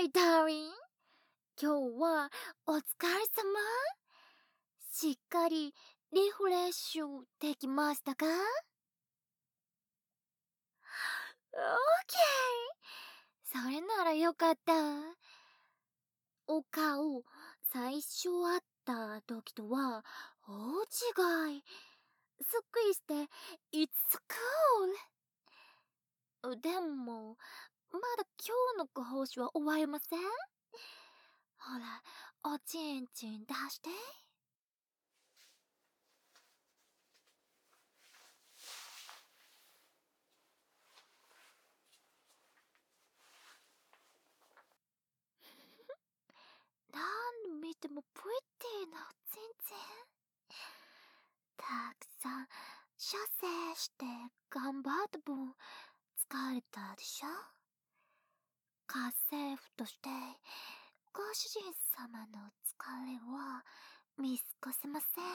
my darling。今日はお疲れ様。しっかりリフレッシュできましたか？ OK。それならよかった。お顔、最初会った時とは大違い。すっくりして、It's cool。でも、まだ今日のご奉仕は終わりません？ほら、おちんちん出して。何見てもプリティなおちんちん。たくさん射精して頑張った分疲れたでしょ？家政婦としてご主人様の疲れは見過ごせません。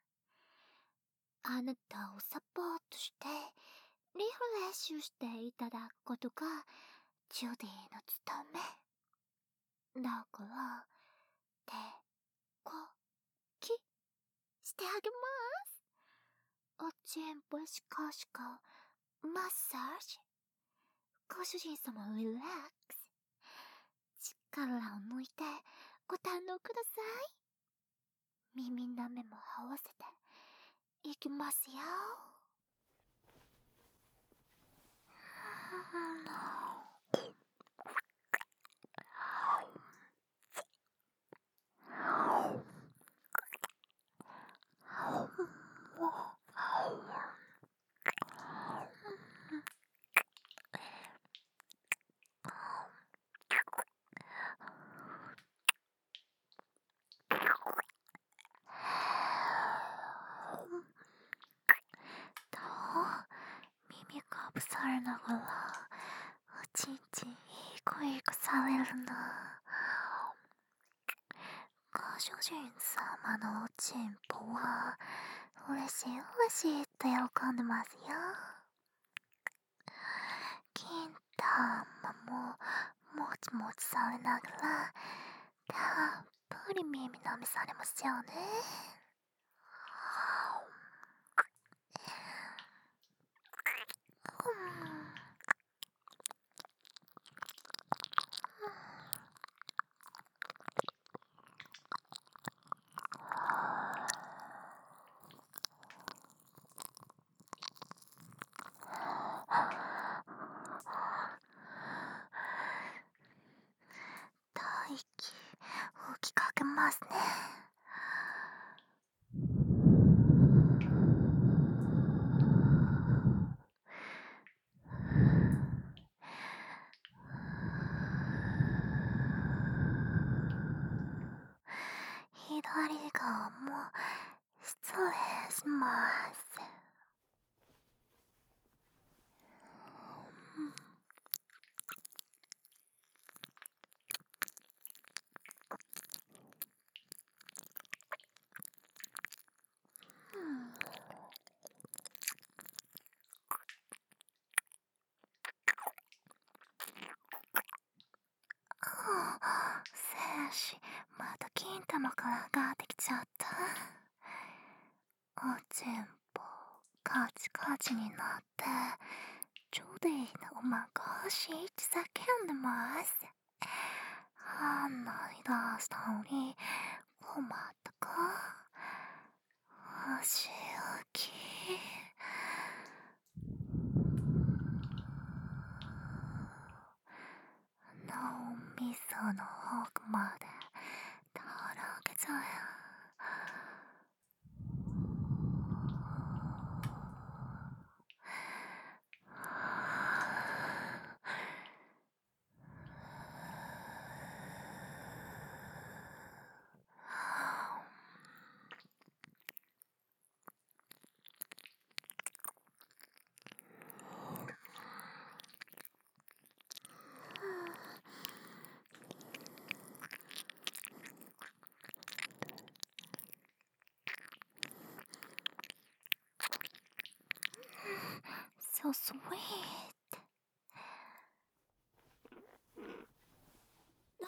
あなたをサポートしてリフレッシュしていただくことがジュディの務め。だから手こきしてあげます。おちんぽしかしかマッサージ。ご主人様リラックス。力を抜いてご堪能ください。耳なめも合わせていきますよ。耳かぶされながらおちんちんいい子いい子されるな。ご主人様のおちんぽは嬉しい嬉しいって喜んでますよ。金玉ももちもちされながらたっぷり耳なめされますよね。息吹きかけますね。左側も失礼します。精子また金玉から上がってきちゃった。おちんぽカチカチになってジョディのおまが欲しいって叫んでます。あんなに出したのに困ったか？足置き脳みその奥までとろけちゃうよ。So sweet. あ、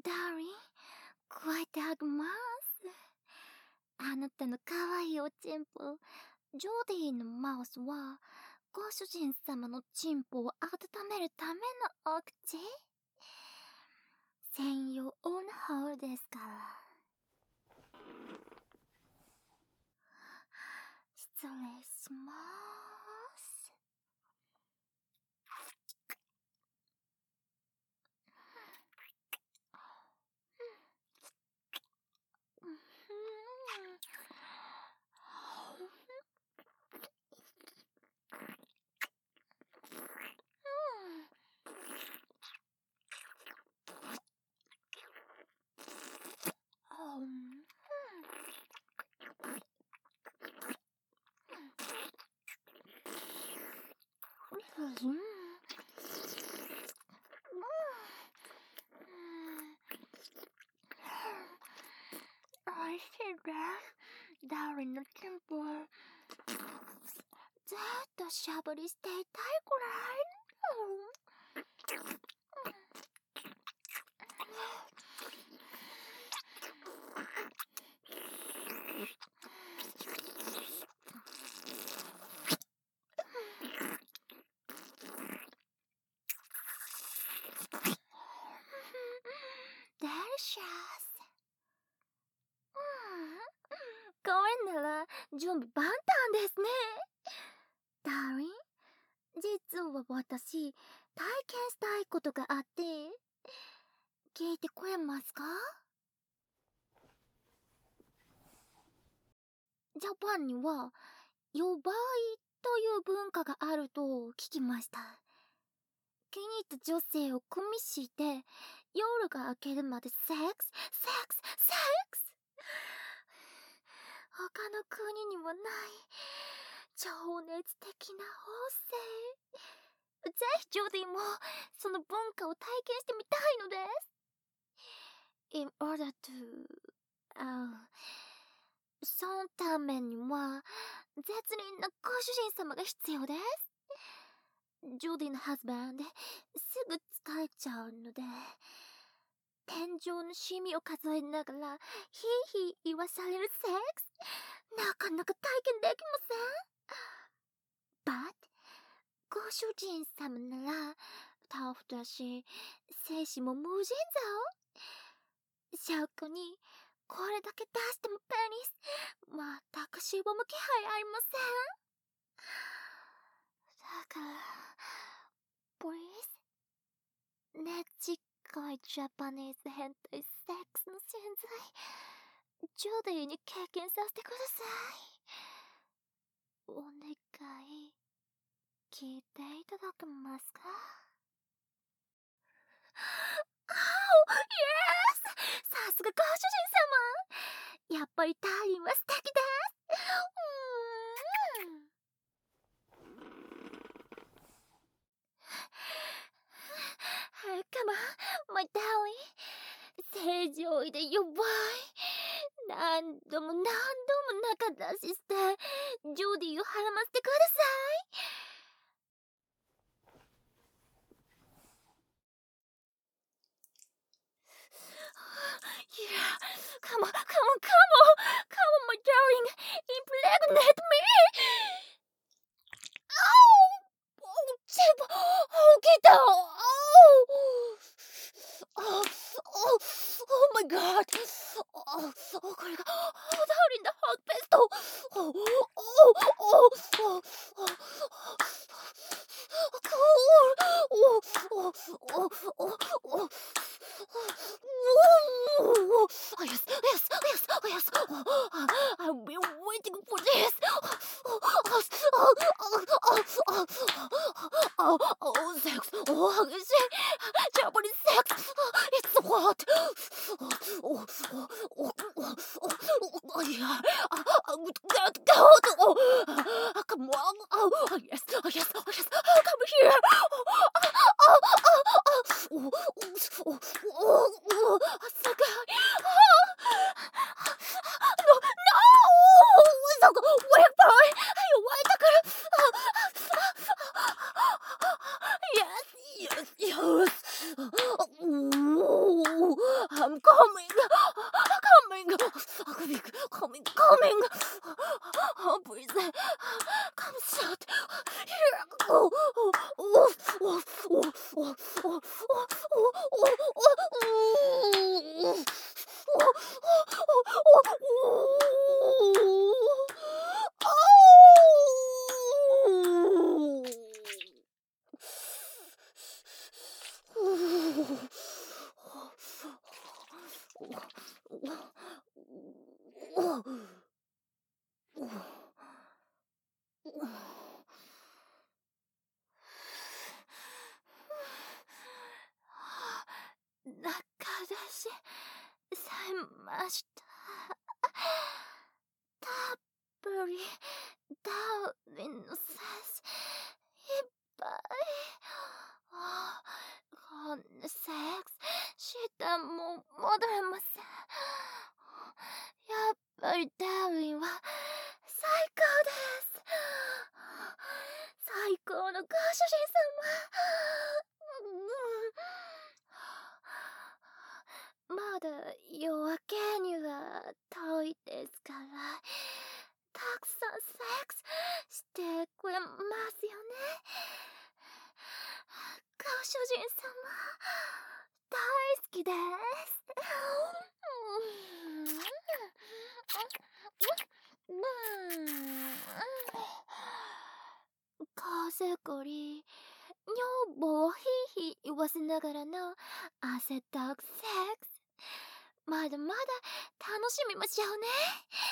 ダーリン、加えてあげます。あなたの可愛いおちんぽ、ジョディのマウスは、ご主人様のチンポを温めるためのお口。専用オンホールですから。失礼します。おいしいです。ダーリンのチンポ。ずっとしゃぶりしていたいくらい。デリシャス。公園なら準備万端ですね。ダーリン、実は私、体験したいことがあって、聞いてくれますか？ジャパンには、呼ばいという文化があると聞きました。気に入った女性を組みして、夜が明けるまでセックス。他の国にはない情熱的な方性。ぜひジョディもその文化を体験してみたいのです。In order to... そのためには絶倫なご主人様が必要です。ジョディのハズバンですぐ疲れちゃうので、天井のシミを数えながらヒーヒー言わされるセックス、なかなか体験できません。But ご主人様ならタフだし精子も無尽蔵。証拠にこれだけ出してもペニス全くしぼむ気配ありません。だから Please ねちっこいジャパニーズ変態セックスの潜在、ジョディに経験させてください。お願い聞いていただけますか？イエス、さすがご主人様。やっぱりダーリンは素敵です。Come on, my darling. 正常位で弱い。何度も中出しして、ジョディをはらませてください。Yeah, come on, my darling, impregnate me! Oh, 제발, 기다! Oh my god! これが、ダーリンのハートペスト! Yes. I've been waiting for this. Sex. 激しい。ジャパニーズセックス。It's so hot. Yeah. Come on. Yes. Come here. No! Wait for it! Wait a Yes. 中出しされました。たっぷりダーウィンのセスいっぱい。こんなセックスしても戻れません。やっぱりダーウィンは最高です。最高のご主人様。まだ夜明けには遠いですから、たくさんセックスしてくれますよね。ご主人様、大好きです。風こり、女房をひいひい言わせながらの汗だくセックス。まだまだ楽しみましょうね。